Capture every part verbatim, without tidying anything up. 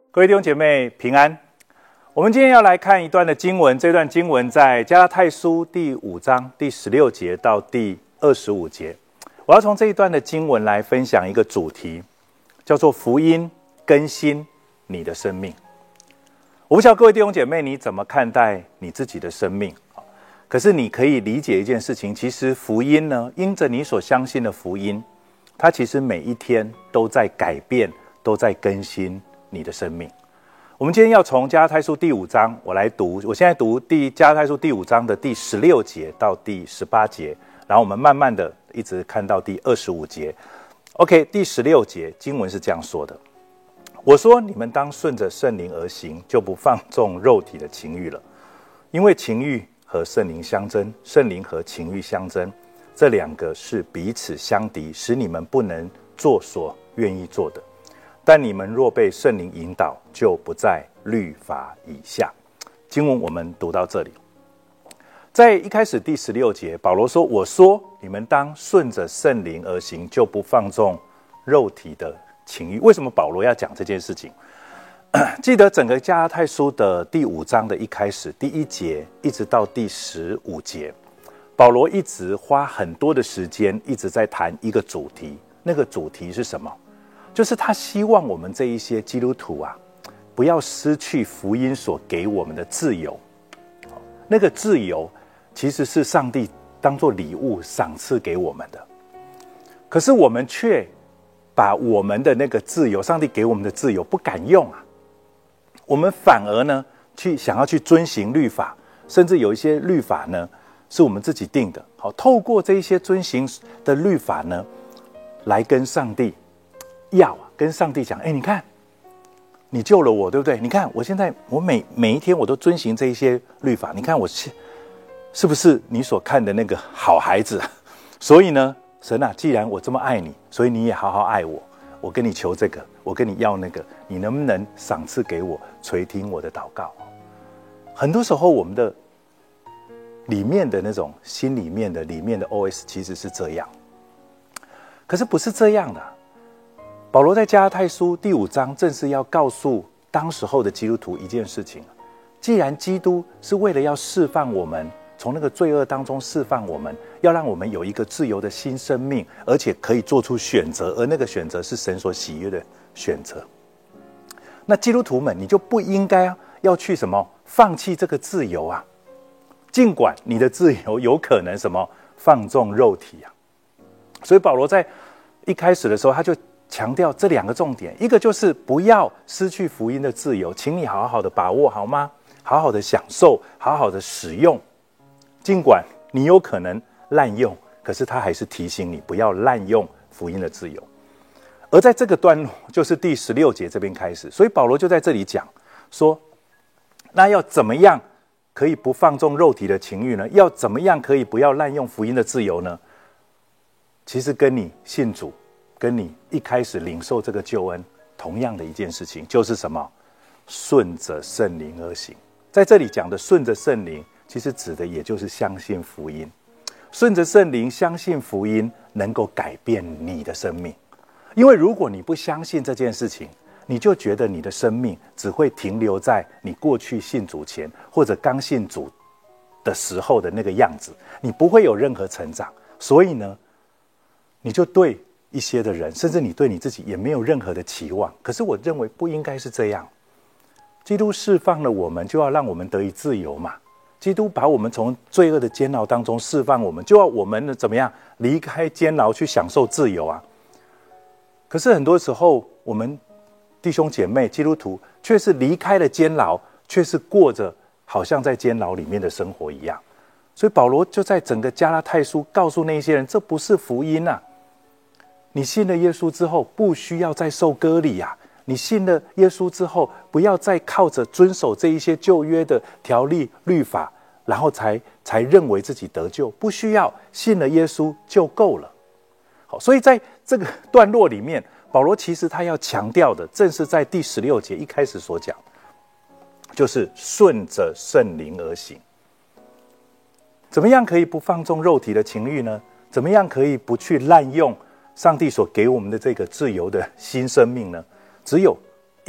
各位弟兄姐妹平安。我们今天要来看一段的经文，这段经文在加拉太书第五章第十六节到第二十五节。我要从这一段的经文来分享一个主题，叫做福音更新你的生命。我不知道各位弟兄姐妹你怎么看待你自己的生命，可是你可以理解一件事情，其实福音呢，因着你所相信的福音，它其实每一天都在改变，都在更新你的生命。我们今天要从加拉太书第五章，我来读，我现在读第加拉太书第五章的第十六节到第十八节，然后我们慢慢的一直看到第二十五节。OK， 第十六节经文是这样说的：我说你们当顺着圣灵而行，就不放纵肉体的情欲了，因为情欲和圣灵相争，圣灵和情欲相争，这两个是彼此相敌，使你们不能做所愿意做的。但你们若被圣灵引导，就不在律法以下。经文我们读到这里，在一开始第十六节，保罗说：我说你们当顺着圣灵而行，就不放纵肉体的情欲。为什么保罗要讲这件事情？记得整个加拉太书的第五章的一开始，第一节一直到第十五节，保罗一直花很多的时间一直在谈一个主题。那个主题是什么？就是他希望我们这一些基督徒啊，不要失去福音所给我们的自由。那个自由其实是上帝当作礼物赏赐给我们的，可是我们却把我们的那个自由，上帝给我们的自由不敢用啊。我们反而呢，去想要去遵行律法，甚至有一些律法呢是我们自己定的。好，透过这一些遵行的律法呢，来跟上帝要啊，跟上帝讲，哎，你看，你救了我，对不对？你看，我现在我每每一天我都遵行这一些律法，你看我是是不是你所看的那个好孩子？所以呢，神啊，既然我这么爱你，所以你也好好爱我。我跟你求这个，我跟你要那个，你能不能赏赐给我，垂听我的祷告？很多时候，我们的里面的那种心里面的里面的 O S 其实是这样，可是不是这样的。保罗在加拉太书第五章正是要告诉当时候的基督徒一件事情：既然基督是为了要释放我们，从那个罪恶当中释放我们，要让我们有一个自由的新生命，而且可以做出选择，而那个选择是神所喜悦的选择。那基督徒们，你就不应该要去什么放弃这个自由啊，尽管你的自由有可能什么放纵肉体啊。所以保罗在一开始的时候，他就强调这两个重点，一个就是不要失去福音的自由，请你好好的把握好吗？好好的享受，好好的使用，尽管你有可能滥用，可是他还是提醒你不要滥用福音的自由。而在这个段落，就是第十六节这边开始，所以保罗就在这里讲说，那要怎么样可以不放纵肉体的情欲呢？要怎么样可以不要滥用福音的自由呢？其实跟你信主，跟你一开始领受这个救恩同样的一件事情，就是什么？顺着圣灵而行。在这里讲的顺着圣灵，其实指的也就是相信福音。顺着圣灵相信福音，能够改变你的生命。因为如果你不相信这件事情，你就觉得你的生命只会停留在你过去信主前或者刚信主的时候的那个样子，你不会有任何成长。所以呢，你就对一些的人，甚至你对你自己也没有任何的期望。可是我认为不应该是这样。基督释放了我们，就要让我们得以自由嘛。基督把我们从罪恶的监牢当中释放我们，就要我们怎么样离开监牢去享受自由啊。可是很多时候我们弟兄姐妹基督徒却是离开了监牢，却是过着好像在监牢里面的生活一样。所以保罗就在整个加拉太书告诉那些人，这不是福音啊。你信了耶稣之后，不需要再受割礼啊。你信了耶稣之后，不要再靠着遵守这一些旧约的条例律法，然后才才认为自己得救，不需要，信了耶稣就够了。好，所以在这个段落里面，保罗其实他要强调的，正是在第十六节一开始所讲，就是顺着圣灵而行。怎么样可以不放纵肉体的情欲呢？怎么样可以不去滥用上帝所给我们的这个自由的新生命呢？只有一件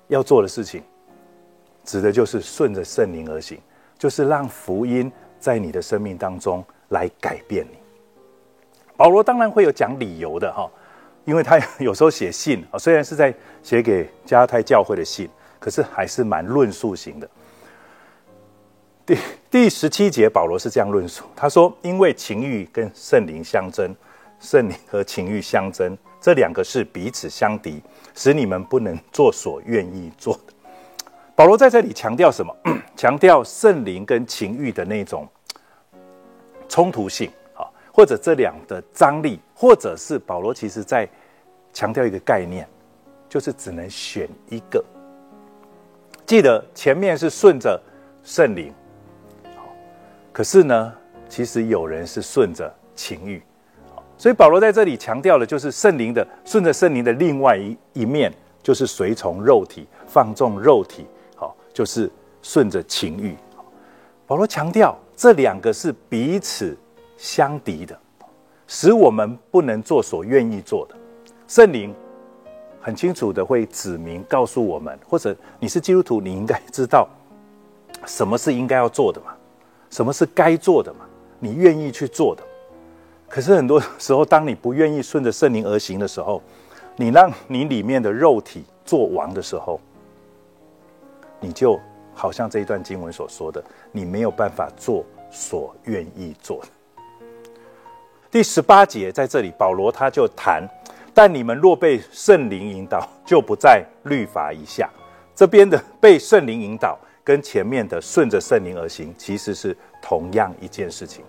要做的事情，指的就是顺着圣灵而行，就是让福音在你的生命当中来改变你。保罗当然会有讲理由的哈，因为他有时候写信，虽然是在写给加拉太教会的信，可是还是蛮论述型的。第第十七节，保罗是这样论述，他说：“因为情欲跟圣灵相争，圣灵和情欲相争，这两个是彼此相敌，使你们不能做所愿意做的。”保罗在这里强调什么？强调圣灵跟情欲的那种冲突性，或者这两的张力，或者是保罗其实在强调一个概念，就是只能选一个。记得前面是顺着圣灵，可是呢，其实有人是顺着情欲，所以保罗在这里强调的就是圣灵的顺着圣灵的另外一一面，就是随从肉体，放纵肉体，好，就是顺着情欲。保罗强调这两个是彼此相敌的，使我们不能做所愿意做的。圣灵很清楚的会指明告诉我们，或者你是基督徒，你应该知道什么是应该要做的嘛，什么是该做的嘛，你愿意去做的。可是很多时候，当你不愿意顺着圣灵而行的时候，你让你里面的肉体做王的时候，你就好像这一段经文所说的，你没有办法做所愿意做的。第十八节在这里，保罗他就谈，但你们若被圣灵引导，就不在律法以下。这边的被圣灵引导跟前面的顺着圣灵而行，其实是同样一件事情。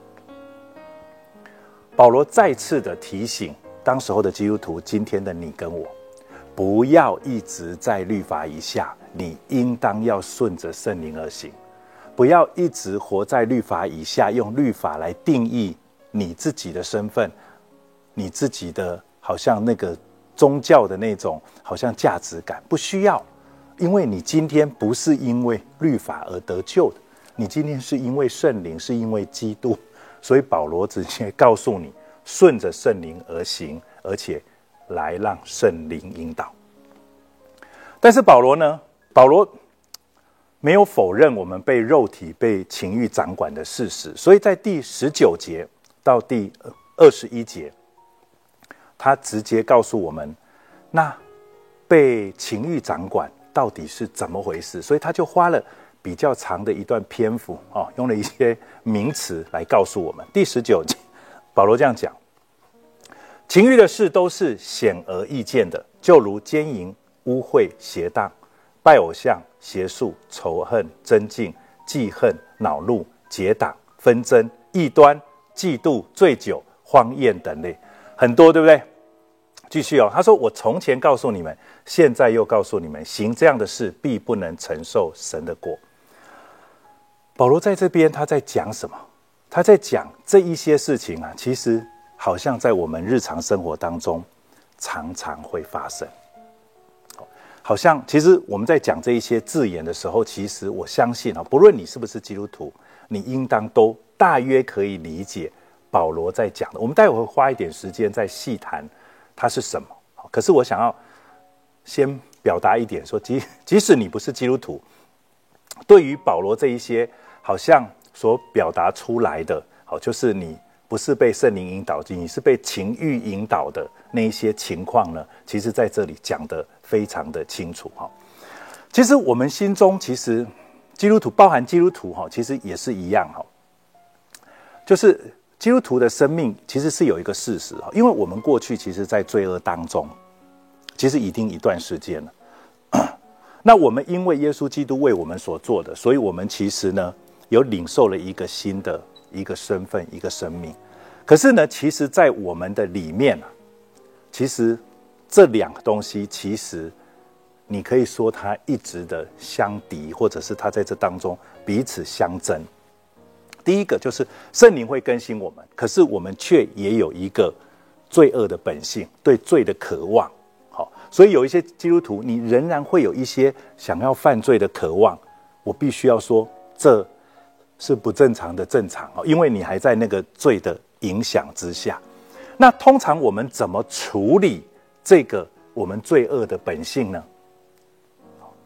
保罗再次的提醒当时候的基督徒，今天的你跟我，不要一直在律法以下，你应当要顺着圣灵而行，不要一直活在律法以下，用律法来定义你自己的身份，你自己的好像那个宗教的那种好像价值感，不需要，因为你今天不是因为律法而得救的，你今天是因为圣灵，是因为基督，所以保罗直接告诉你，顺着圣灵而行，而且来让圣灵引导。但是保罗呢？保罗没有否认我们被肉体、被情欲掌管的事实，所以在第十九节到第二十一节，他直接告诉我们，那被情欲掌管到底是怎么回事？所以他就花了比较长的一段篇幅，哦，用了一些名词来告诉我们。第十九节，保罗这样讲：情欲的事都是显而易见的，就如奸淫、污秽、邪荡、拜偶像、邪术、仇恨、争竞、记恨、恼怒、结党、纷争、异端、嫉妒、醉酒、荒宴等类，很多，对不对？继续哦，他说：我从前告诉你们，现在又告诉你们，行这样的事，必不能承受神的国。保罗在这边他在讲什么？他在讲这一些事情啊，其实好像在我们日常生活当中常常会发生。好像其实我们在讲这一些字眼的时候，其实我相信啊，不论你是不是基督徒，你应当都大约可以理解保罗在讲的。我们待会会花一点时间再细谈它是什么。可是我想要先表达一点说，即即使你不是基督徒，对于保罗这一些好像所表达出来的，好，就是你不是被圣灵引导，你是被情欲引导的那一些情况呢，其实在这里讲得非常的清楚。其实我们心中，其实基督徒包含基督徒其实也是一样，就是基督徒的生命其实是有一个事实，因为我们过去其实在罪恶当中，其实已经一段时间了。那我们因为耶稣基督为我们所做的，所以我们其实呢有领受了一个新的一个身份，一个生命。可是呢，其实在我们的里面啊，其实这两个东西，其实你可以说它一直的相敌，或者是它在这当中彼此相争。第一个就是圣灵会更新我们，可是我们却也有一个罪恶的本性，对罪的渴望。好，所以有一些基督徒，你仍然会有一些想要犯罪的渴望。我必须要说，这是不正常的正常，因为你还在那个罪的影响之下。那通常我们怎么处理这个我们罪恶的本性呢？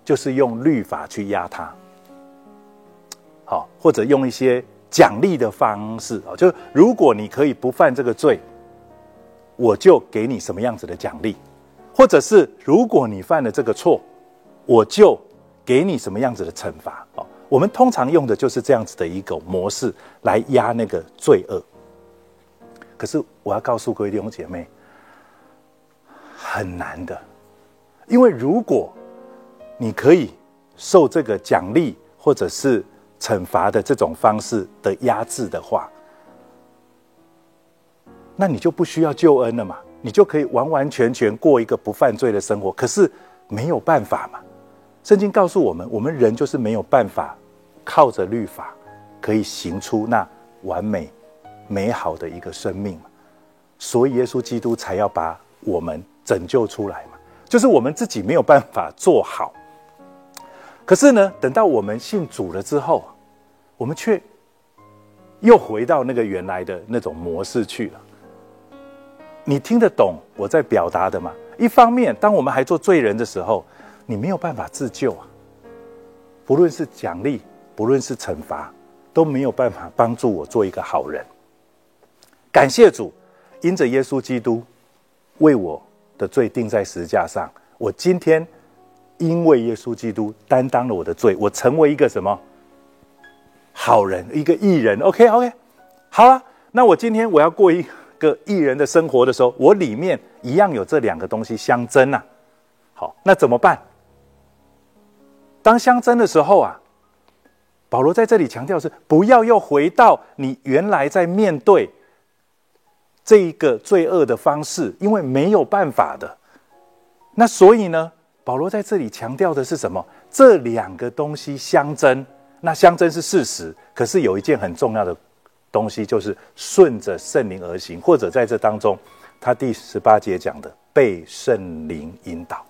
就是用律法去压他，好，或者用一些奖励的方式，就是如果你可以不犯这个罪，我就给你什么样子的奖励，或者是如果你犯了这个错，我就给你什么样子的惩罚。我们通常用的就是这样子的一个模式来压那个罪恶。可是我要告诉各位弟兄姐妹，很难的，因为如果你可以受这个奖励或者是惩罚的这种方式的压制的话，那你就不需要救恩了嘛，你就可以完完全全过一个不犯罪的生活。可是没有办法嘛，圣经告诉我们，我们人就是没有办法靠着律法可以行出那完美美好的一个生命嘛，所以耶稣基督才要把我们拯救出来嘛，就是我们自己没有办法做好。可是呢，等到我们信主了之后，我们却又回到那个原来的那种模式去了。你听得懂我在表达的吗？一方面，当我们还做罪人的时候，你没有办法自救啊，不论是奖励，不论是惩罚，都没有办法帮助我做一个好人。感谢主，因着耶稣基督为我的罪钉在十字架上，我今天因为耶稣基督担当了我的罪，我成为一个什么好人，一个义人。 OK OK 好了，那我今天我要过一个义人的生活的时候，我里面一样有这两个东西相争啊。好，那怎么办？当相争的时候啊，保罗在这里强调是不要又回到你原来在面对这一个罪恶的方式，因为没有办法的。那所以呢，保罗在这里强调的是什么？这两个东西相争，那相争是事实，可是有一件很重要的东西，就是顺着圣灵而行，或者在这当中他第十八节讲的被圣灵引导。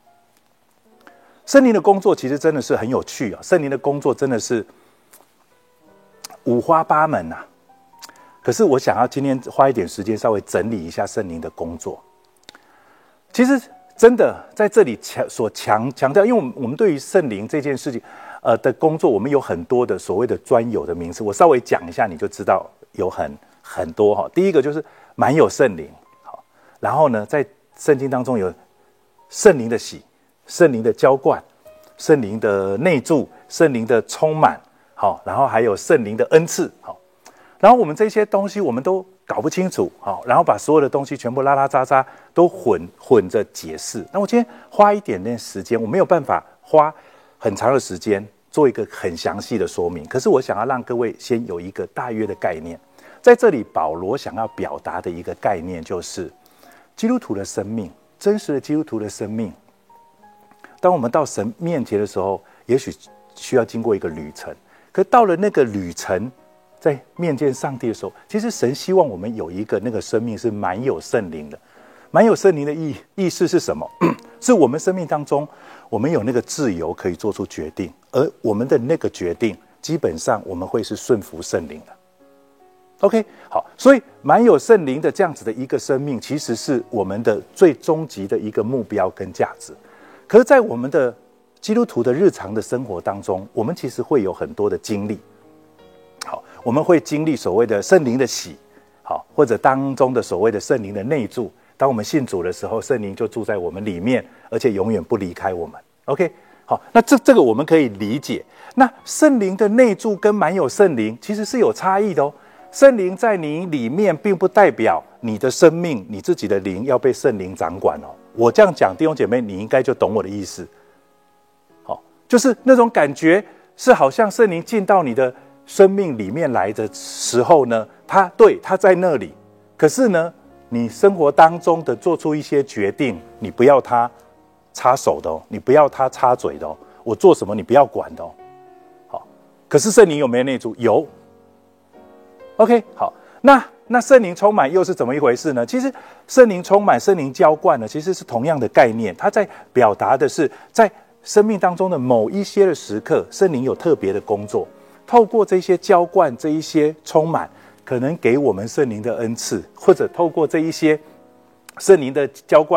圣灵的工作其实真的是很有趣啊，圣灵的工作真的是五花八门啊。可是我想要今天花一点时间稍微整理一下圣灵的工作。其实真的在这里强所强强调，因为我们我们对于圣灵这件事情呃的工作，我们有很多的所谓的专有的名词，我稍微讲一下你就知道有很很多哈。第一个就是满有圣灵，好，然后呢，在圣经当中有圣灵的喜、圣灵的浇灌、圣灵的内住、圣灵的充满，好，然后还有圣灵的恩赐，好。然后我们这些东西我们都搞不清楚，好，然后把所有的东西全部拉拉杂杂都混混着解释。那我今天花一点点时间，我没有办法花很长的时间做一个很详细的说明，可是我想要让各位先有一个大约的概念。在这里保罗想要表达的一个概念就是基督徒的生命，真实的基督徒的生命，当我们到神面前的时候，也许需要经过一个旅程，可到了那个旅程在面见上帝的时候，其实神希望我们有一个那个生命是满有圣灵的。满有圣灵的意意思是什么？是我们生命当中我们有那个自由可以做出决定，而我们的那个决定基本上我们会是顺服圣灵的。 OK 好，所以满有圣灵的这样子的一个生命，其实是我们的最终极的一个目标跟价值。可是在我们的基督徒的日常的生活当中，我们其实会有很多的经历。好，我们会经历所谓的圣灵的喜，好，或者当中的所谓的圣灵的内住。当我们信主的时候，圣灵就住在我们里面，而且永远不离开我们。 OK 好，那这这个我们可以理解。那圣灵的内住跟满有圣灵其实是有差异的哦。圣灵在你里面并不代表你的生命，你自己的灵要被圣灵掌管哦。我这样讲，弟兄姐妹你应该就懂我的意思。好，就是那种感觉是好像圣灵进到你的生命里面来的时候呢，他对他在那里，可是呢你生活当中的做出一些决定，你不要他插手的哦，你不要他插嘴的哦，我做什么你不要管的哦。好，可是圣灵有没有内住？有。OK 好，那那圣灵充满又是怎么一回事呢？其实圣灵充满、圣灵浇灌呢，其实是同样的概念。它在表达的是在生命当中的某一些的时刻，圣灵有特别的工作，透过这些浇灌、这一些充满，可能给我们圣灵的恩赐，或者透过这一些圣灵的浇灌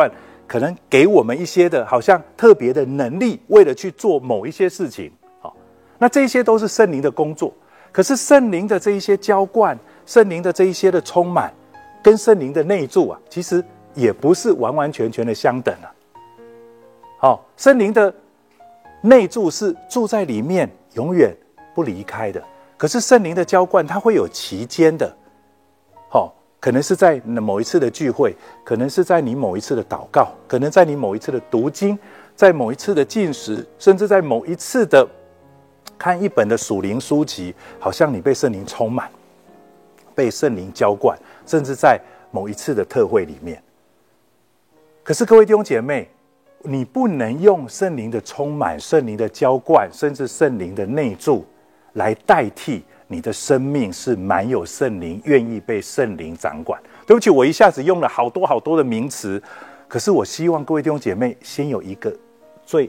可能给我们一些的好像特别的能力，为了去做某一些事情。好，那这些都是圣灵的工作。可是圣灵的这一些浇灌，圣灵的这一些的充满，跟圣灵的内住啊，其实也不是完完全全的相等啊。好，圣灵的内住是住在里面，永远不离开的。可是圣灵的浇灌，它会有期间的。好，可能是在某一次的聚会，可能是在你某一次的祷告，可能在你某一次的读经，在某一次的进食，甚至在某一次的看一本的属灵书籍，好像你被圣灵充满，被圣灵浇灌，甚至在某一次的特会里面。可是各位弟兄姐妹，你不能用圣灵的充满、圣灵的浇灌，甚至圣灵的内住来代替你的生命是满有圣灵，愿意被圣灵掌管。对不起，我一下子用了好多好多的名词，可是我希望各位弟兄姐妹先有一个最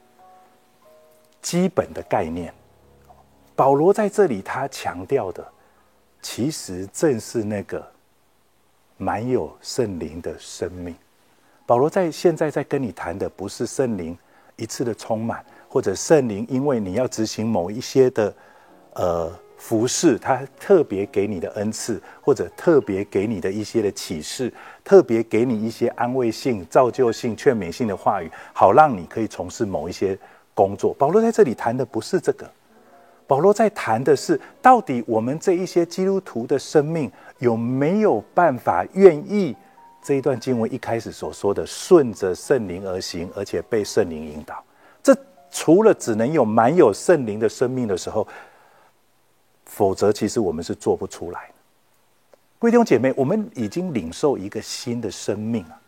基本的概念。保罗在这里他强调的，其实正是那个满有圣灵的生命。保罗在现在在跟你谈的，不是圣灵一次的充满，或者圣灵因为你要执行某一些的呃服事，他特别给你的恩赐，或者特别给你的一些的启示，特别给你一些安慰性、造就性、劝勉性的话语，好让你可以从事某一些工作。保罗在这里谈的不是这个，保罗在谈的是，到底我们这一些基督徒的生命有没有办法愿意这一段经文一开始所说的顺着圣灵而行，而且被圣灵引导。这除了只能有满有圣灵的生命的时候，否则其实我们是做不出来的。各位弟兄姐妹，我们已经领受一个新的生命了，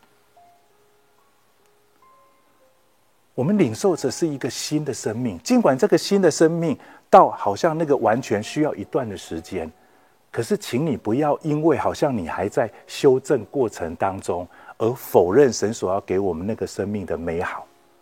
我们领受着是一个新的生命，尽管这个新的生命到好像那个完全需要一段的时间，可是请你不要因为好像你还在修正过程当中，而否认神所要给我们那个生命的美好，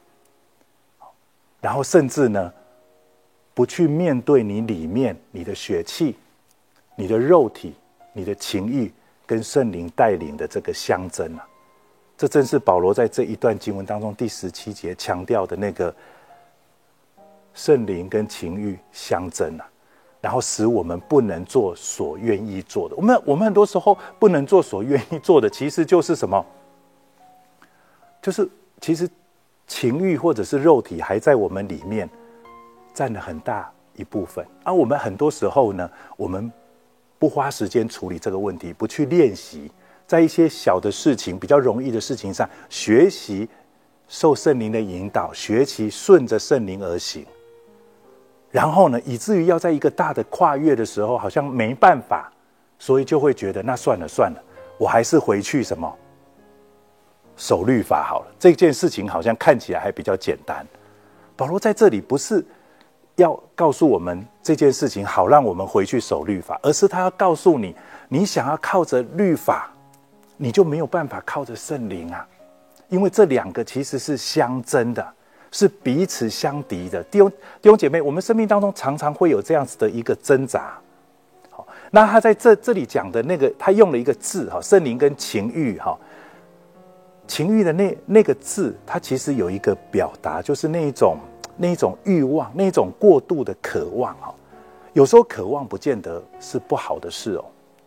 然后甚至呢不去面对你里面你的血气、你的肉体、你的情欲跟圣灵带领的这个相争啊。这正是保罗在这一段经文当中第十七节强调的那个圣灵跟情欲相争啊，然后使我们不能做所愿意做的。我们我们很多时候不能做所愿意做的，其实就是什么？就是其实情欲或者是肉体还在我们里面占了很大一部分，而、啊、我们很多时候呢，我们不花时间处理这个问题，不去练习，在一些小的事情、比较容易的事情上学习受圣灵的引导，学习顺着圣灵而行，然后呢，以至于要在一个大的跨越的时候，好像没办法，所以就会觉得那算了算了，我还是回去什么守律法好了。这件事情好像看起来还比较简单。保罗在这里不是要告诉我们这件事情好让我们回去守律法，而是他要告诉你，你想要靠着律法，你就没有办法靠着圣灵啊，因为这两个其实是相争的，是彼此相敌的。弟兄弟兄姐妹，我们生命当中常常会有这样子的一个挣扎。好，那他在这这里讲的那个，他用了一个字哈，圣灵跟情欲哈，情欲的那那个字，它其实有一个表达，就是那一种那一种欲望，那一种过度的渴望哈。有时候渴望不见得是不好的事哦。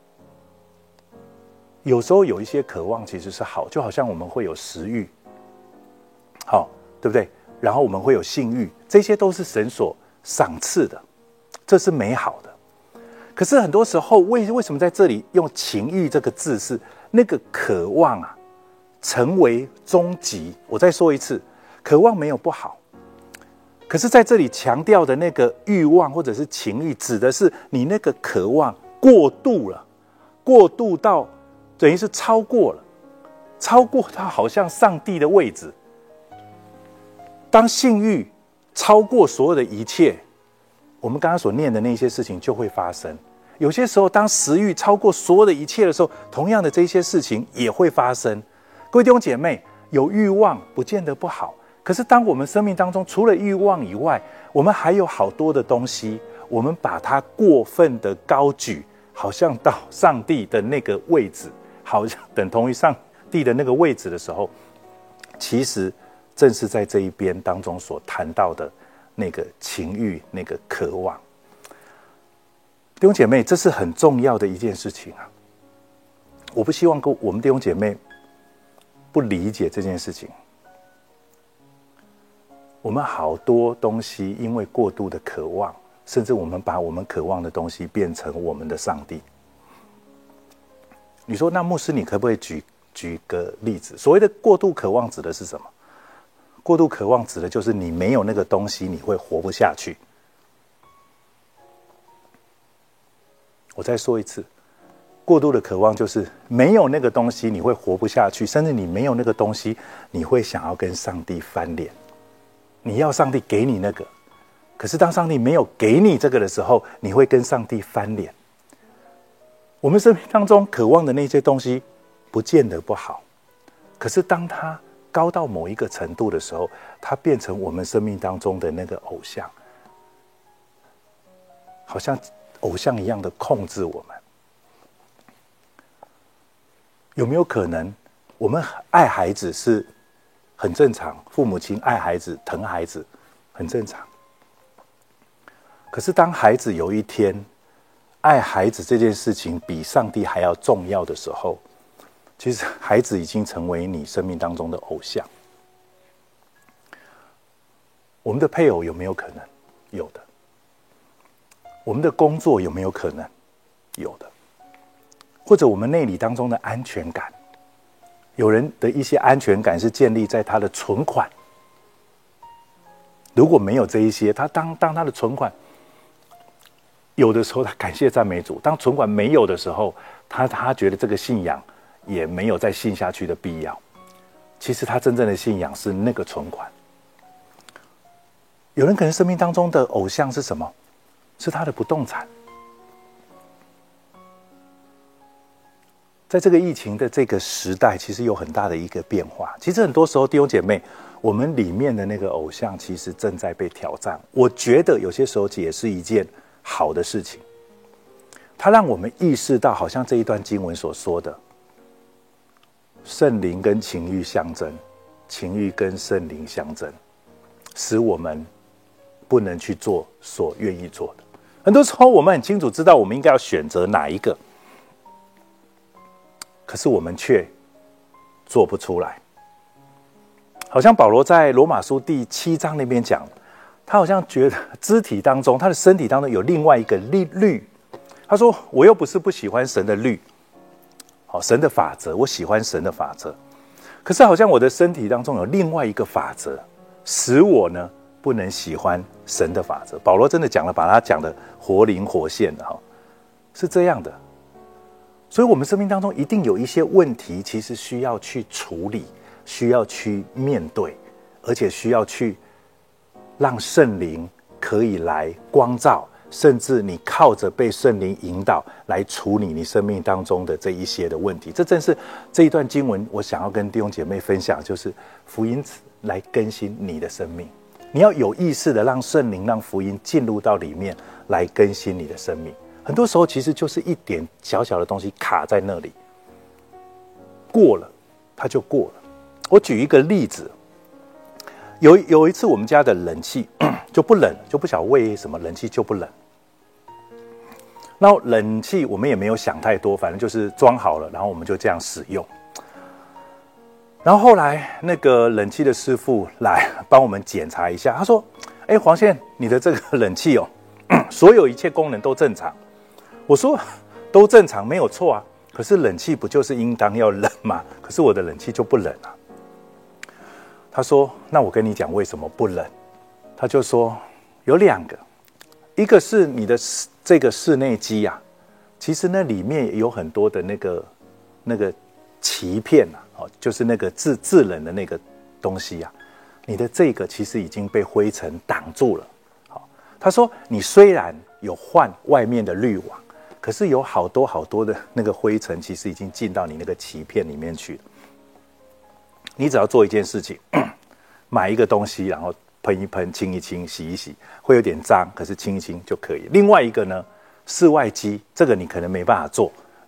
有时候有一些渴望其实是好，就好像我们会有食欲，好，对不对？然后我们会有性欲，这些都是神所赏赐的，这是美好的。可是很多时候，为为什么在这里用情欲这个字，是那个渴望啊，成为终极。我再说一次，渴望没有不好，可是在这里强调的那个欲望或者是情欲，指的是你那个渴望过度了，过度到等于是超过了，超过它好像上帝的位置。当性欲超过所有的一切，我们刚刚所念的那些事情就会发生。有些时候，当食欲超过所有的一切的时候，同样的这些事情也会发生。各位弟兄姐妹，有欲望不见得不好，可是当我们生命当中除了欲望以外，我们还有好多的东西，我们把它过分的高举，好像到上帝的那个位置，好像等同于上帝的那个位置的时候， 其实正是在这一边当中所谈到的那个情欲、那个渴望。弟兄姐妹，这是很重要的一件事情啊！我不希望跟我们弟兄姐妹不理解这件事情。我们好多东西因为过度的渴望，甚至我们把我们渴望的东西变成我们的上帝。你说，那牧师，你可不可以举举个例子？所谓的过度渴望指的是什么？过度渴望指的就是你没有那个东西，你会活不下去。我再说一次，过度的渴望就是没有那个东西，你会活不下去，甚至你没有那个东西，你会想要跟上帝翻脸。你要上帝给你那个，可是当上帝没有给你这个的时候，你会跟上帝翻脸。我们生命当中渴望的那些东西，不见得不好，可是当它高到某一个程度的时候，它变成我们生命当中的那个偶像，好像偶像一样的控制我们。有没有可能，我们爱孩子是很正常，父母亲爱孩子、疼孩子很正常。可是当孩子有一天，爱孩子这件事情比上帝还要重要的时候，其实孩子已经成为你生命当中的偶像。我们的配偶有没有可能？有的。我们的工作有没有可能？有的。或者我们内里当中的安全感，有人的一些安全感是建立在他的存款。如果没有这一些，他当当他的存款有的时候，他感谢赞美主；当存款没有的时候，他他觉得这个信仰也没有再信下去的必要。其实他真正的信仰是那个存款。有人可能生命当中的偶像是什么？是他的不动产。在这个疫情的这个时代，其实有很大的一个变化。其实很多时候，弟兄姐妹，我们里面的那个偶像其实正在被挑战。我觉得有些时候也是一件好的事情，它让我们意识到，好像这一段经文所说的，圣灵跟情欲相争，情欲跟圣灵相争，使我们不能去做所愿意做的。很多时候，我们很清楚知道我们应该要选择哪一个，可是我们却做不出来。好像保罗在罗马书第七章那边讲，他好像觉得肢体当中，他的身体当中有另外一个律。他说：“我又不是不喜欢神的律，好，神的法则，我喜欢神的法则。可是好像我的身体当中有另外一个法则，使我呢不能喜欢神的法则。”保罗真的讲了，把他讲的活灵活现的哈，是这样的。所以，我们生命当中一定有一些问题，其实需要去处理，需要去面对，而且需要去让圣灵可以来光照，甚至你靠着被圣灵引导来处理你生命当中的这一些的问题。这正是这一段经文我想要跟弟兄姐妹分享，就是福音来更新你的生命。你要有意识的让圣灵、让福音进入到里面来更新你的生命。很多时候其实就是一点小小的东西卡在那里，过了它就过了。我举一个例子，有有一次我们家的冷气就不冷，就不晓得为什么冷气就不冷。然后冷气我们也没有想太多，反正就是装好了，然后我们就这样使用。然后后来那个冷气的师傅来帮我们检查一下，他说：“哎，黄先，你的这个冷气哦，所有一切功能都正常。”我说都正常没有错啊，可是冷气不就是应当要冷吗？可是我的冷气就不冷啊。他说：“那我跟你讲为什么不冷。”他就说有两个，一个是你的这个室内机啊，其实那里面有很多的那个那个鳍片啊，哦，就是那个制制冷的那个东西啊，你的这个其实已经被灰尘挡住了。好，他说你虽然有换外面的滤网，可是有好多好多的那个灰尘，其实已经进到你那个鳍片里面去了。你只要做一件事情，买一个东西，然后喷一喷、清一清、洗一洗，会有点脏，可是清一清就可以。另外一个呢，室外机，这个你可能没办法做，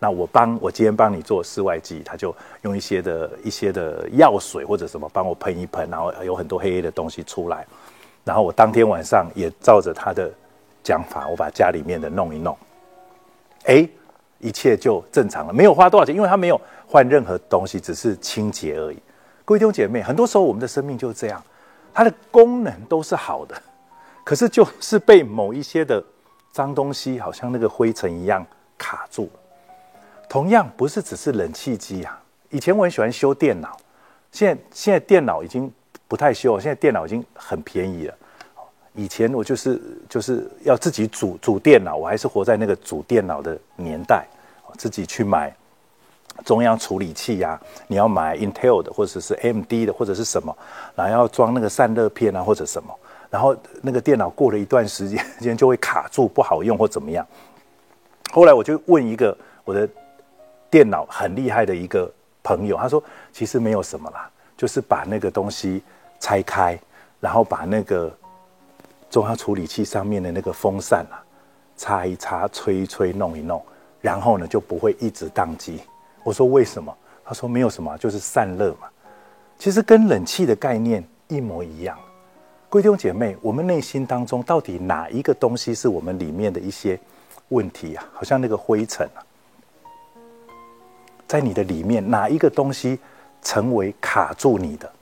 那我帮我今天帮你做室外机，他就用一些的一些的药水或者什么帮我喷一喷，然后有很多黑黑的东西出来，然后我当天晚上也照着他的讲法，我把家里面的弄一弄，哎，一切就正常了，没有花多少钱，因为他没有换任何东西，只是清洁而已。各位弟兄姐妹，很多时候我们的生命就是这样，它的功能都是好的，可是就是被某一些的脏东西，好像那个灰尘一样卡住了。同样不是只是冷气机啊，以前我很喜欢修电脑，现在现在电脑已经不太修了，现在电脑已经很便宜了。以前我就是就是要自己组组电脑，我还是活在那个组电脑的年代，自己去买中央处理器啊，你要买 Intel 的或者是 A M D 的或者是什么，然后要装那个散热片啊或者什么，然后那个电脑过了一段时间就会卡住不好用或怎么样。后来我就问一个我的电脑很厉害的一个朋友，他说其实没有什么啦，就是把那个东西拆开，然后把那个中央处理器上面的那个风扇啊擦一擦吹一吹弄一弄，然后呢就不会一直宕机。我说为什么？他说没有什么，就是散热嘛。其实跟冷气的概念一模一样。各位弟兄姐妹，我们内心当中到底哪一个东西是我们里面的一些问题啊？好像那个灰尘啊，在你的里面哪一个东西成为卡住你的？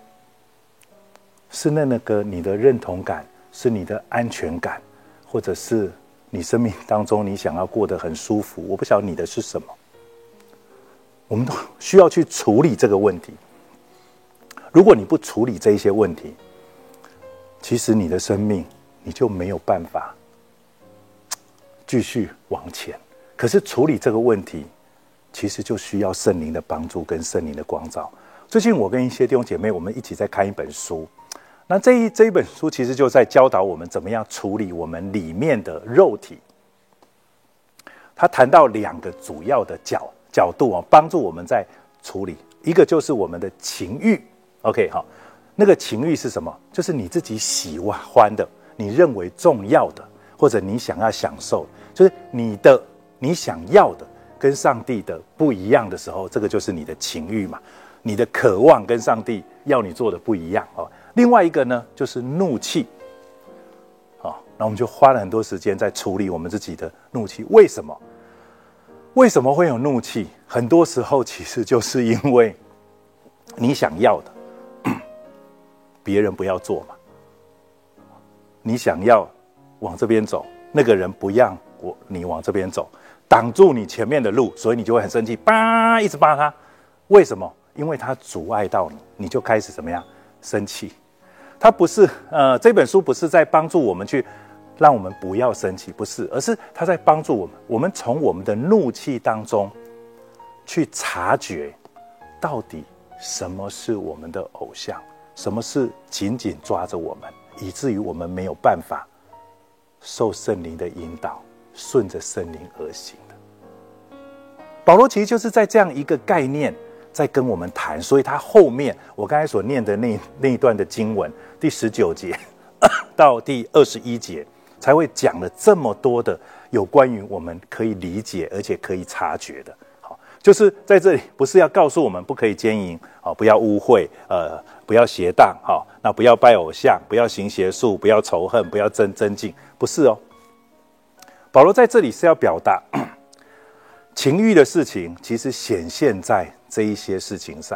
是那个你的认同感，是你的安全感，或者是你生命当中你想要过得很舒服？我不晓得你的是什么。我们都需要去处理这个问题。如果你不处理这一些问题，其实你的生命你就没有办法继续往前。可是处理这个问题，其实就需要圣灵的帮助跟圣灵的光照。最近我跟一些弟兄姐妹，我们一起在看一本书。那这一这一本书其实就在教导我们怎么样处理我们里面的肉体。他谈到两个主要的角角度啊，帮助我们在处理。一个就是我们的情欲 ，OK 好，那个情欲是什么？就是你自己喜欢的，你认为重要的，或者你想要享受，就是你的你想要的跟上帝的不一样的时候，这个就是你的情欲嘛。你的渴望跟上帝要你做的不一样哦。另外一个呢，就是怒气。好，那我们就花了很多时间在处理我们自己的怒气。为什么？为什么会有怒气？很多时候其实就是因为你想要的，别人不要做嘛。你想要往这边走，那个人不让我你往这边走，挡住你前面的路，所以你就会很生气，叭一直扒他。为什么？因为他阻碍到你，你就开始怎么样生气。他不是呃，这本书不是在帮助我们去让我们不要生气，不是，而是他在帮助我们，我们从我们的怒气当中去察觉，到底什么是我们的偶像，什么是紧紧抓着我们，以至于我们没有办法受圣灵的引导，顺着圣灵而行的。保罗其实就是在这样一个概念在跟我们谈，所以他后面我刚才所念的那那一段的经文，第十九节到第二十一节，才会讲了这么多的有关于我们可以理解而且可以察觉的。好，就是在这里不是要告诉我们不可以奸淫，好，不要污秽，呃，不要邪荡，好，那不要拜偶像，不要行邪术，不要仇恨，不要争争竞，不是哦。保罗在这里是要表达情欲的事情，其实显现在这一些事情上，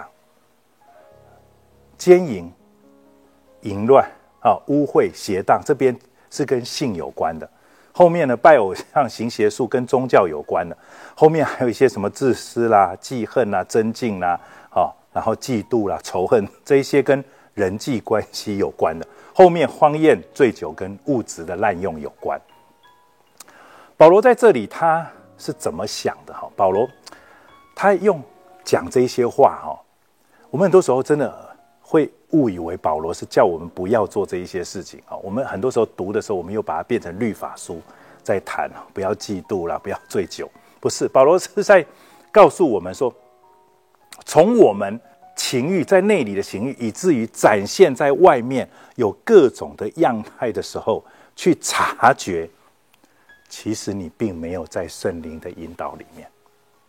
奸淫、淫乱、啊污秽、邪荡，这边是跟性有关的。后面呢，拜偶像、行邪术跟宗教有关的。后面还有一些什么自私啦、记恨啦、争竞啦，啊，然后嫉妒啦、仇恨，这一些跟人际关系有关的。后面荒宴、醉酒跟物质的滥用有关。保罗在这里他是怎么想的？哈，保罗他用讲这些话，哈，我们很多时候真的会误以为保罗是叫我们不要做这一些事情啊。我们很多时候读的时候，我们又把它变成律法书在谈，不要嫉妒啦，不要醉酒。不是，保罗是在告诉我们说，从我们情欲在内里的情欲，以至于展现在外面有各种的样态的时候，去察觉，其实你并没有在圣灵的引导里面。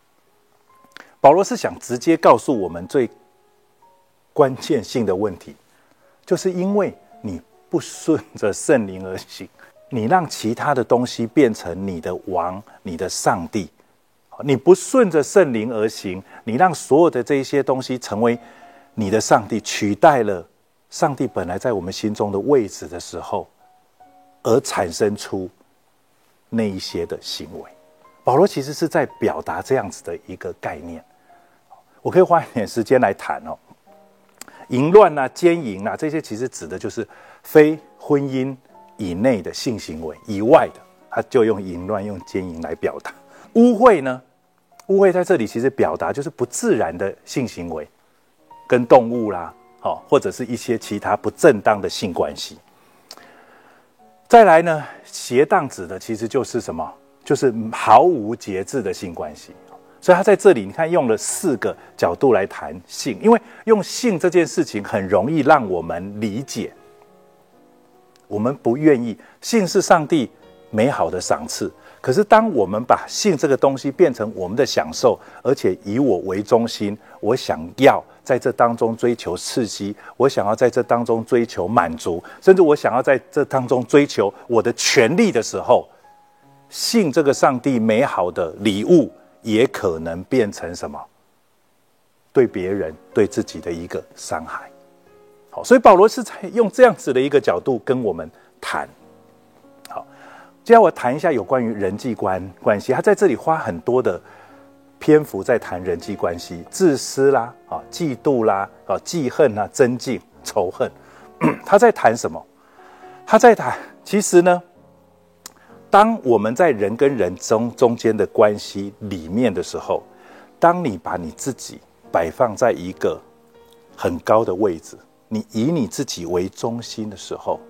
保罗是想直接告诉我们最关键性的问题，就是因为你不顺着圣灵而行，你让其他的东西变成你的王、你的上帝。你不顺着圣灵而行，你让所有的这些东西成为你的上帝，取代了上帝本来在我们心中的位置的时候，而产生出那一些的行为。保罗其实是在表达这样子的一个概念。我可以花一点时间来谈哦。淫乱啊、奸淫啊，这些其实指的就是非婚姻以内的性行为以外的，他就用淫乱、用奸淫来表达。污秽呢？污秽在这里其实表达就是不自然的性行为，跟动物啦，哦，或者是一些其他不正当的性关系。再来呢，邪荡指的其实就是什么？就是毫无节制的性关系。所以他在这里你看用了四个角度来谈性，因为用性这件事情很容易让我们理解，我们不愿意，性是上帝美好的赏赐，可是当我们把性这个东西变成我们的享受，而且以我为中心，我想要在这当中追求刺激，我想要在这当中追求满足，甚至我想要在这当中追求我的权利的时候，性这个上帝美好的礼物也可能变成什么？对别人、对自己的一个伤害。好，所以保罗是在用这样子的一个角度跟我们谈。好，接下来我谈一下有关于人际关关系。他在这里花很多的篇幅在谈人际关系，自私啦、啊、嫉妒啦、啊、记恨啦、增进、仇恨。他在谈什么？他在谈，其实呢，当我们在人跟人中中间的关系里面的时候，当你把你自己摆放在一个很高的位置，你以你自己为中心的时候，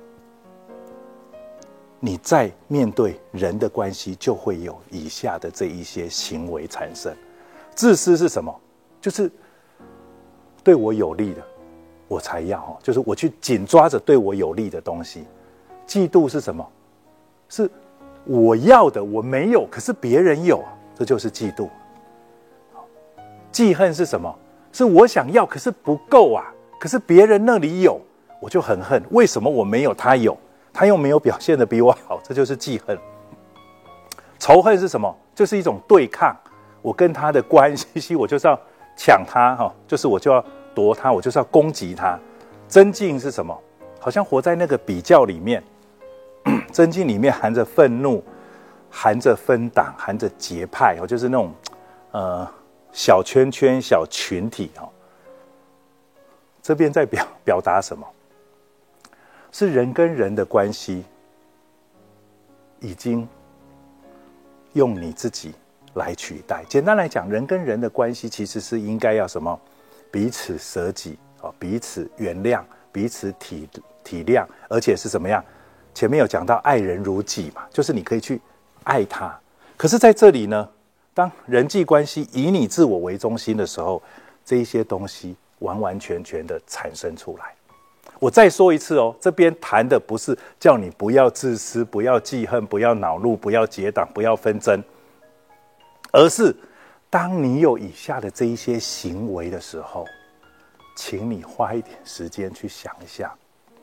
你在面对人的关系就会有以下的这一些行为产生。自私是什么？就是对我有利的我才要，就是我去紧抓着对我有利的东西。嫉妒是什么？是我要的我没有，可是别人有，这就是嫉妒。记恨是什么？是我想要，可是不够啊，可是别人那里有，我就很恨，为什么我没有他有，他又没有表现得比我好，这就是记恨。仇恨是什么？就是一种对抗，我跟他的关系，我就是要抢他，就是我就要夺他，我就是要攻击他。增进是什么？好像活在那个比较里面，增进里面含着愤怒，含着分党，含着结派，就是那种呃小圈圈、小群体。这边在表表达什么？是人跟人的关系已经用你自己来取代。简单来讲，人跟人的关系其实是应该要什么？彼此舍己，彼此原谅，彼此体体谅，而且是怎么样？前面有讲到爱人如己嘛，就是你可以去爱他。可是在这里呢，当人际关系以你自我为中心的时候，这一些东西完完全全的产生出来。我再说一次哦，这边谈的不是叫你不要自私，不要记恨，不要恼怒，不要结党，不要纷争，而是当你有以下的这一些行为的时候，请你花一点时间去想一下，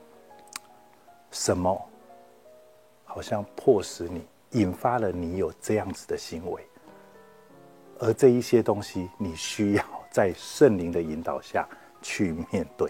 什么好像迫使你，引发了你有这样子的行为，而这一些东西你需要在圣灵的引导下去面对。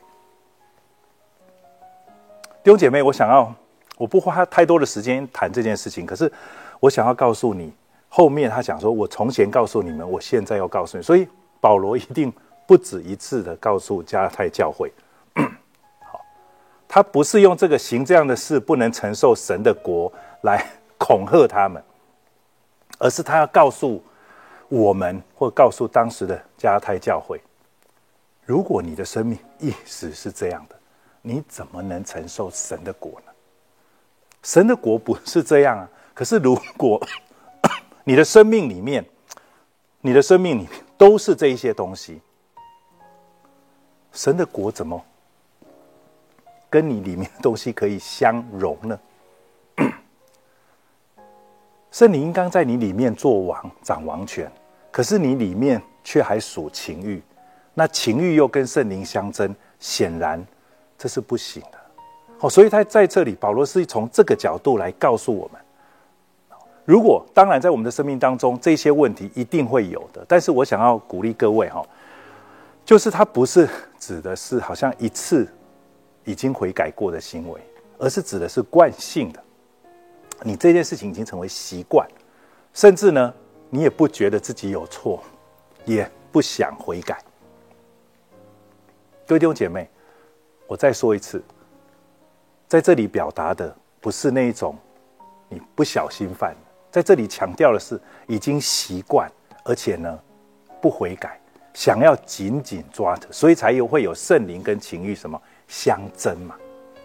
弟兄姐妹，我想要，我不花太多的时间谈这件事情，可是我想要告诉你，后面他讲说，我从前告诉你们，我现在要告诉你。所以保罗一定不止一次的告诉加拉太教会，好，他不是用这个行这样的事不能承受神的国来恐吓他们，而是他要告诉我们，或告诉当时的加拉太教会，如果你的生命意识是这样的，你怎么能承受神的国呢？神的国不是这样啊。可是如果你的生命里面，你的生命里面都是这一些东西，神的国怎么跟你里面的东西可以相容呢？圣灵应当在你里面做王，掌王权，可是你里面却还属情欲，那情欲又跟圣灵相争，显然这是不行的。哦，所以他在这里，保罗是从这个角度来告诉我们，如果当然在我们的生命当中，这些问题一定会有的，但是我想要鼓励各位哈，就是它不是指的是好像一次已经悔改过的行为，而是指的是惯性的，你这件事情已经成为习惯，甚至呢，你也不觉得自己有错，也不想悔改。各位弟兄姐妹，我再说一次，在这里表达的不是那一种你不小心犯，在这里强调的是已经习惯，而且呢不悔改，想要紧紧抓着，所以才有会有圣灵跟情欲什么相争嘛。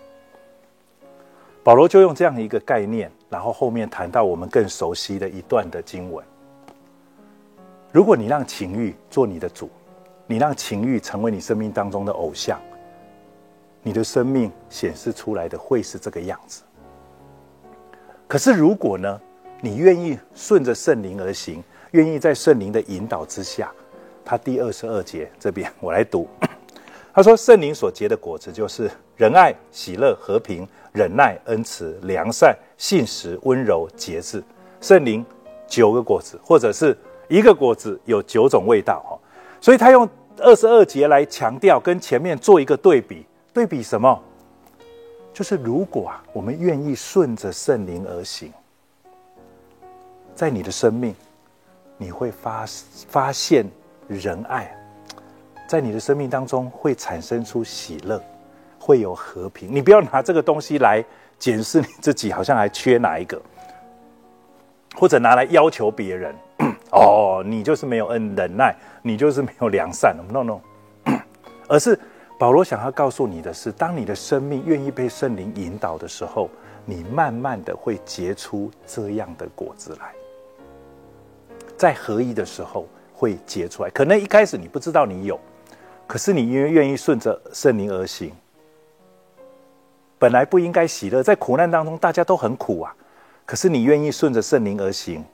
保罗就用这样一个概念，然后后面谈到我们更熟悉的一段的经文。如果你让情欲做你的主，你让情欲成为你生命当中的偶像，你的生命显示出来的会是这个样子。可是如果呢，你愿意顺着圣灵而行，愿意在圣灵的引导之下，他第二十二节这边我来读，他说圣灵所结的果子就是仁爱、喜乐、和平、忍耐、恩慈、良善、信实、温柔、节制。圣灵九个果子，或者是一个果子有九种味道，所以他用二十二节来强调，跟前面做一个对比。对比什么？就是如果啊，我们愿意顺着圣灵而行，在你的生命，你会发发现仁爱，在你的生命当中会产生出喜乐，会有和平。你不要拿这个东西来检视你自己，好像还缺哪一个，或者拿来要求别人。哦，你就是没有恩忍耐，你就是没有良善。No no， 而是保罗想要告诉你的是，当你的生命愿意被圣灵引导的时候，你慢慢的会结出这样的果子来。在合一的时候会结出来，可能一开始你不知道你有，可是你因为愿意顺着圣灵而行，本来不应该喜乐，在苦难当中大家都很苦啊，可是你愿意顺着圣灵而行，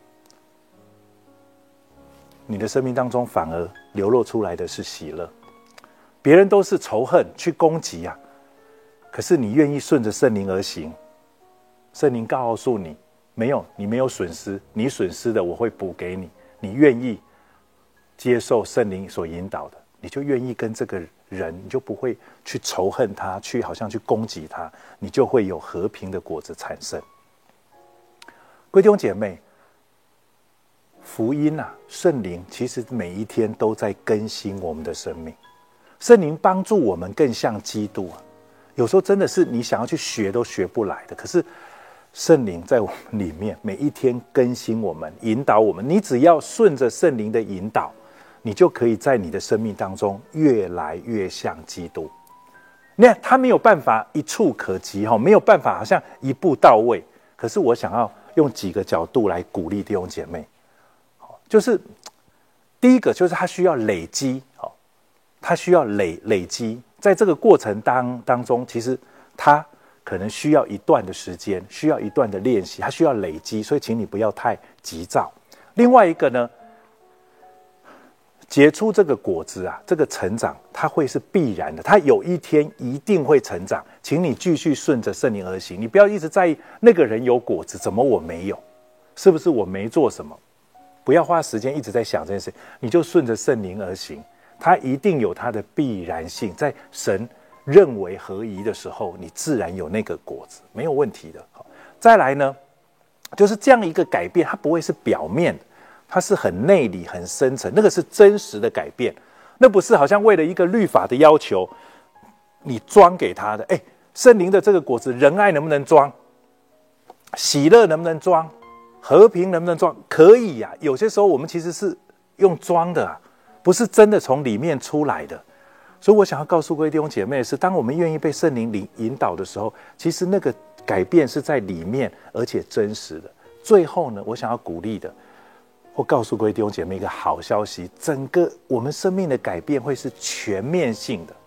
你的生命当中反而流露出来的是喜乐。别人都是仇恨去攻击啊，可是你愿意顺着圣灵而行，圣灵告诉你，没有，你没有损失，你损失的我会补给你。你愿意接受圣灵所引导的，你就愿意跟这个人，你就不会去仇恨他，去好像去攻击他，你就会有和平的果子产生。各位弟兄姐妹，福音啊，圣灵其实每一天都在更新我们的生命。圣灵帮助我们更像基督啊，有时候真的是你想要去学都学不来的，可是圣灵在我们里面每一天更新我们，引导我们。你只要顺着圣灵的引导，你就可以在你的生命当中越来越像基督。你看他没有办法一触可及，没有办法好像一步到位，可是我想要用几个角度来鼓励弟兄姐妹。就是第一个，就是他需要累积，他需要累累积，在这个过程当当中，其实他可能需要一段的时间，需要一段的练习，他需要累积，所以请你不要太急躁。另外一个呢，结出这个果子啊，这个成长它会是必然的，它有一天一定会成长，请你继续顺着圣灵而行，你不要一直在意那个人有果子，怎么我没有？是不是我没做什么？不要花时间一直在想这件事，你就顺着圣灵而行，它一定有它的必然性，在神认为合宜的时候，你自然有那个果子，没有问题的。再来呢，就是这样一个改变，它不会是表面的，它是很内里、很深层，那个是真实的改变，那不是好像为了一个律法的要求，你装给他的。哎，圣灵的这个果子，仁爱能不能装？喜乐能不能装？和平能不能装？可以呀、啊。有些时候我们其实是用装的、啊，不是真的从里面出来的。所以我想要告诉各位弟兄姐妹的是，当我们愿意被圣灵引导的时候，其实那个改变是在里面，而且真实的。最后呢，我想要鼓励的，我告诉各位弟兄姐妹一个好消息，整个我们生命的改变会是全面性的。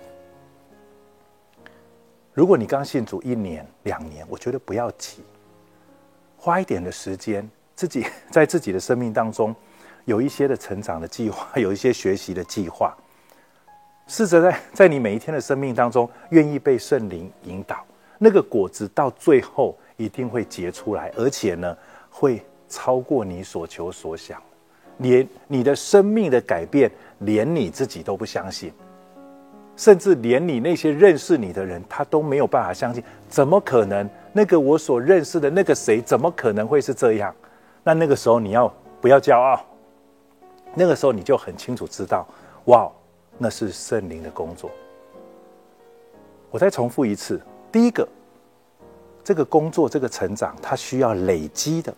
如果你刚信主一年两年，我觉得不要急，花一点的时间，自己在自己的生命当中有一些的成长的计划，有一些学习的计划。试着在在你每一天的生命当中，愿意被圣灵引导，那个果子到最后一定会结出来，而且呢，会超过你所求所想。连你的生命的改变，连你自己都不相信，甚至连你那些认识你的人，他都没有办法相信。怎么可能？那个我所认识的那个谁，怎么可能会是这样？那那个时候你要不要骄傲？那个时候你就很清楚知道，哇，那是圣灵的工作。我再重复一次，第一个，这个工作，这个成长，它需要累积的。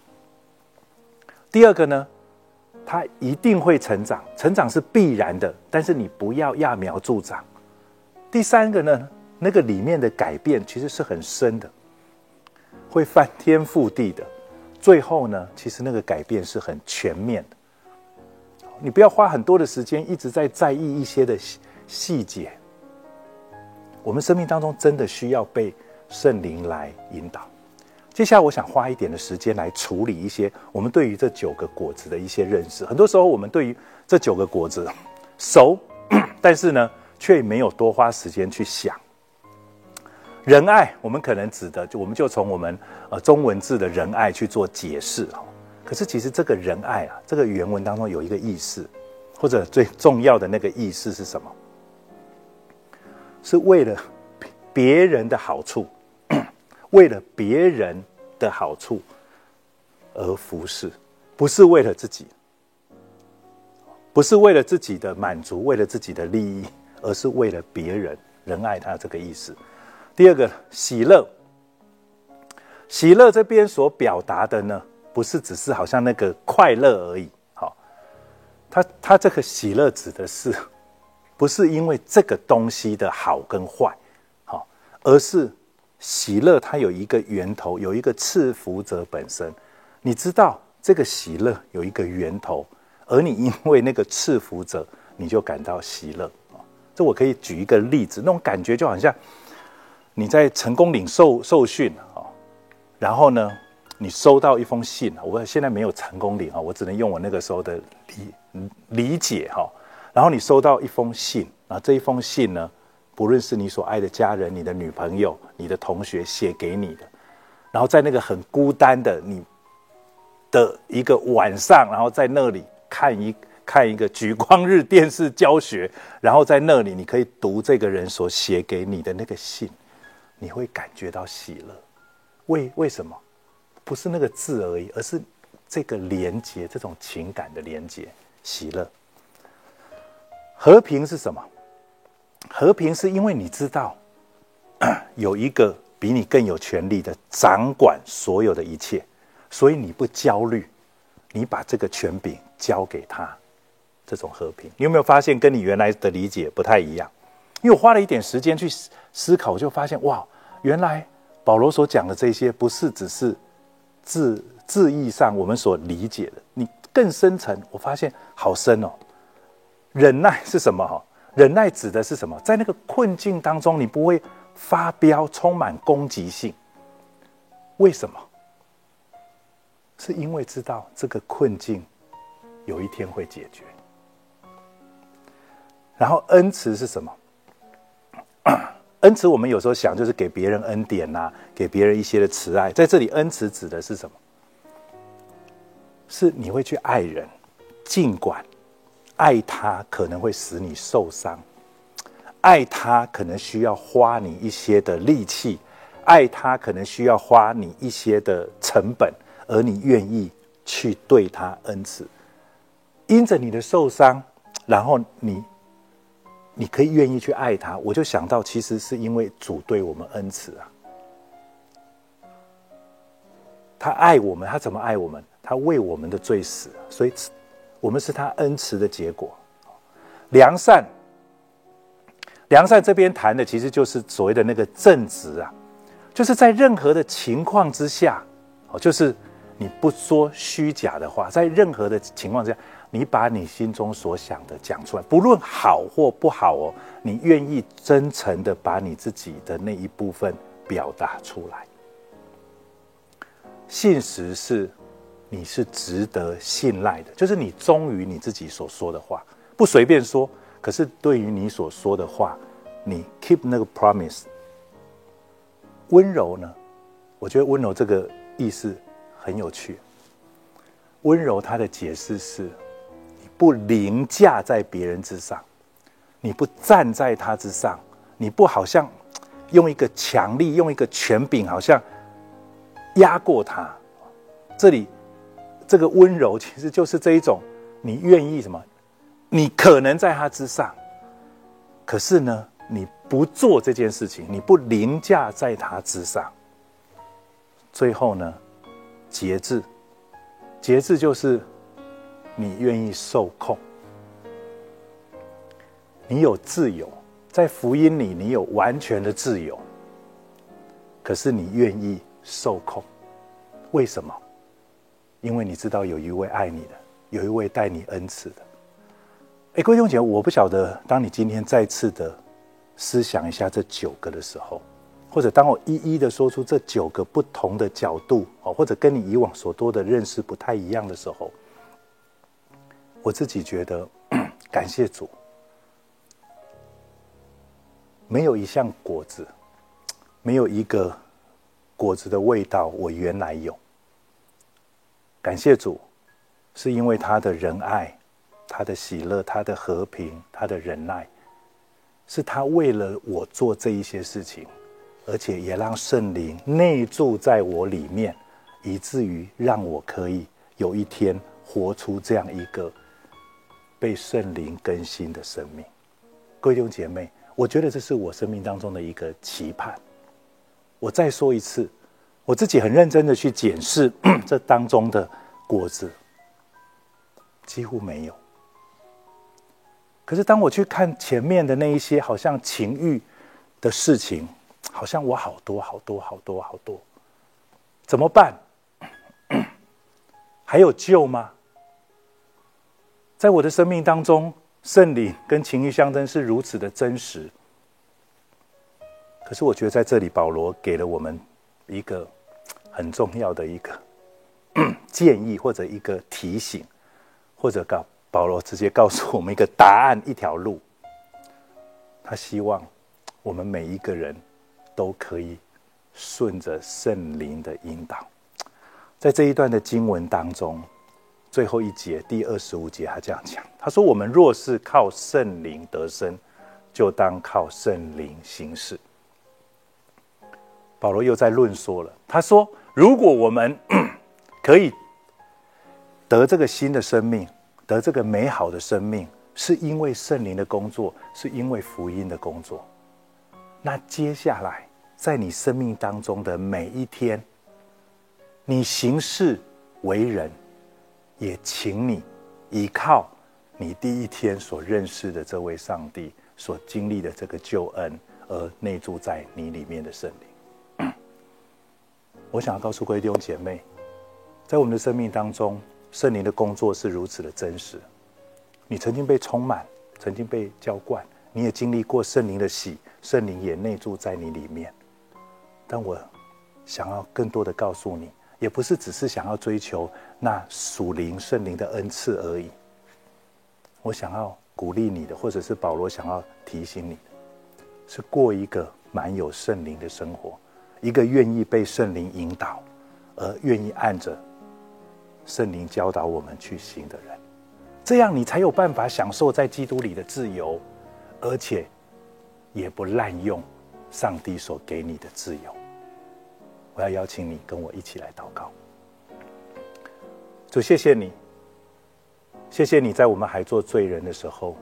第二个呢，它一定会成长，成长是必然的，但是你不要揠苗助长。第三个呢，那个里面的改变其实是很深的，会翻天覆地的。最后呢，其实那个改变是很全面的。你不要花很多的时间一直在在意一些的细节。我们生命当中真的需要被圣灵来引导。接下来我想花一点的时间来处理一些我们对于这九个果子的一些认识。很多时候我们对于这九个果子熟，但是呢却没有多花时间去想。仁爱，我们可能指的，就我们就从我们呃中文字的仁爱去做解释。可是其实这个仁爱啊，这个原文当中有一个意思，或者最重要的那个意思是什么？是为了别人的好处，为了别人的好处而服侍，不是为了自己，不是为了自己的满足，为了自己的利益，而是为了别人。仁爱它这个意思。第二个，喜乐。喜乐这边所表达的呢，不是只是好像那个快乐而已。好，它它这个喜乐指的是，不是因为这个东西的好跟坏，好，而是喜乐它有一个源头，有一个赐福者本身。你知道这个喜乐有一个源头，而你因为那个赐福者，你就感到喜乐。这我可以举一个例子，那种感觉就好像你在成功岭受受训，然后呢，你收到一封信，我现在没有成功岭，我只能用我那个时候的理理解。然后你收到一封信，然后这一封信呢，不论是你所爱的家人、你的女朋友、你的同学写给你的，然后在那个很孤单的你的一个晚上，然后在那里看一看一个举光日电视教学，然后在那里你可以读这个人所写给你的那个信，你会感觉到喜乐。为为什么？不是那个字而已，而是这个连结，这种情感的连结，喜乐。和平是什么？和平是因为你知道有一个比你更有权力的掌管所有的一切，所以你不焦虑，你把这个权柄交给他。这种和平，你有没有发现跟你原来的理解不太一样？因为我花了一点时间去思考，我就发现哇，原来保罗所讲的这些不是只是字字义上我们所理解的，你更深层，我发现好深哦。忍耐是什么？忍耐指的是什么？在那个困境当中，你不会发飙，充满攻击性。为什么？是因为知道这个困境有一天会解决。然后恩慈是什么？恩慈我们有时候想就是给别人恩典啊，给别人一些的慈爱。在这里恩慈指的是什么？是你会去爱人，尽管爱他可能会使你受伤，爱他可能需要花你一些的力气，爱他可能需要花你一些的成本，而你愿意去对他恩慈。因着你的受伤，然后你你可以愿意去爱他，我就想到其实是因为主对我们恩慈啊。他爱我们，他怎么爱我们？他为我们的罪死，所以我们是他恩慈的结果。良善，良善这边谈的其实就是所谓的那个正直啊，就是在任何的情况之下，就是你不说虚假的话，在任何的情况之下，你把你心中所想的讲出来，不论好或不好哦，你愿意真诚的把你自己的那一部分表达出来。信实是你是值得信赖的，就是你忠于你自己所说的话，不随便说，可是对于你所说的话，你 keep 那个 promise。温柔呢，我觉得温柔这个意思很有趣。温柔它的解释是，你不凌驾在别人之上，你不站在他之上，你不好像用一个强力，用一个权柄，好像压过他。这里这个温柔其实就是这一种，你愿意什么？你可能在他之上，可是呢，你不做这件事情，你不凌驾在他之上。最后呢，节制。节制就是你愿意受控，你有自由，在福音里你有完全的自由，可是你愿意受控。为什么？因为你知道有一位爱你的，有一位带你恩赐的。哎，各位弟兄姐妹，我不晓得当你今天再次的思想一下这九个的时候，或者当我一一的说出这九个不同的角度，或者跟你以往所多的认识不太一样的时候，我自己觉得感谢主，没有一项果子，没有一个果子的味道我原来有。感谢主，是因为他的仁爱，他的喜乐，他的和平，他的忍耐，是他为了我做这一些事情，而且也让圣灵内住在我里面，以至于让我可以有一天活出这样一个被圣灵更新的生命。各位弟兄姐妹，我觉得这是我生命当中的一个期盼。我再说一次，我自己很认真的去检视这当中的果子，几乎没有。可是当我去看前面的那一些好像情欲的事情，好像我好多好多好多好多，怎么办？还有救吗？在我的生命当中，圣灵跟情欲相争是如此的真实。可是我觉得在这里，保罗给了我们一个很重要的一个建议，或者一个提醒，或者告保罗直接告诉我们一个答案，一条路。他希望我们每一个人都可以顺着圣灵的引导。在这一段的经文当中，最后一节第二十五节他这样讲，他说我们若是靠圣灵得生，就当靠圣灵行事。保罗又在论说了，他说如果我们可以得这个新的生命，得这个美好的生命，是因为圣灵的工作，是因为福音的工作，那接下来在你生命当中的每一天，你行事为人，也请你依靠你第一天所认识的这位上帝所经历的这个救恩，而内住在你里面的圣灵。我想要告诉各位弟兄姐妹，在我们的生命当中，圣灵的工作是如此的真实。你曾经被充满，曾经被浇灌，你也经历过圣灵的洗，圣灵也内住在你里面。但我想要更多的告诉你，也不是只是想要追求那属灵圣灵的恩赐而已。我想要鼓励你的，或者是保罗想要提醒你的，是过一个满有圣灵的生活，一个愿意被圣灵引导，而愿意按着圣灵教导我们去行的人。这样你才有办法享受在基督里的自由，而且也不滥用上帝所给你的自由。我要邀请你跟我一起来祷告。主，谢谢你，谢谢你在我们还做罪人的时候，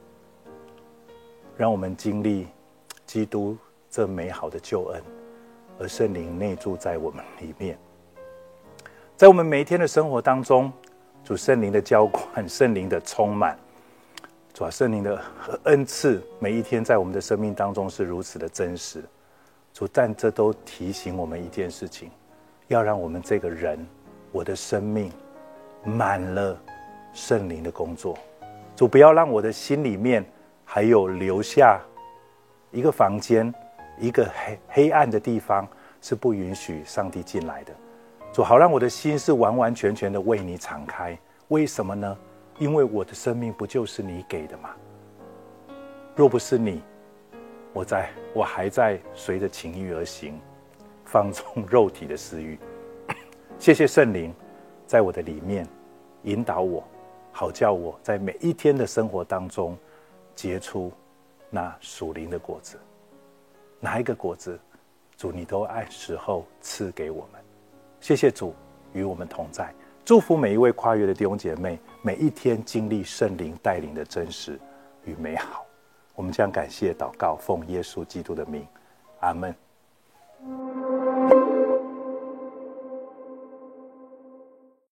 让我们经历基督这美好的救恩，而圣灵内住在我们里面。在我们每一天的生活当中，主，圣灵的浇灌，圣灵的充满，主啊，圣灵的恩赐每一天在我们的生命当中是如此的真实。主，但这都提醒我们一件事情，要让我们这个人，我的生命满了圣灵的工作。主，不要让我的心里面还有留下一个房间，一个黑黑暗的地方，是不允许上帝进来的。 主，好让我的心是完完全全的为你敞开。为什么呢？因为我的生命不就是你给的吗？若不是你，我在我还在随着情欲而行，放纵肉体的私欲。谢谢圣灵在我的里面引导我，好叫我在每一天的生活当中结出那属灵的果子。哪一个果子，主你都按时候赐给我们。谢谢主与我们同在，祝福每一位跨越的弟兄姐妹，每一天经历圣灵带领的真实与美好。我们将感谢祷告，奉耶稣基督的名，阿们。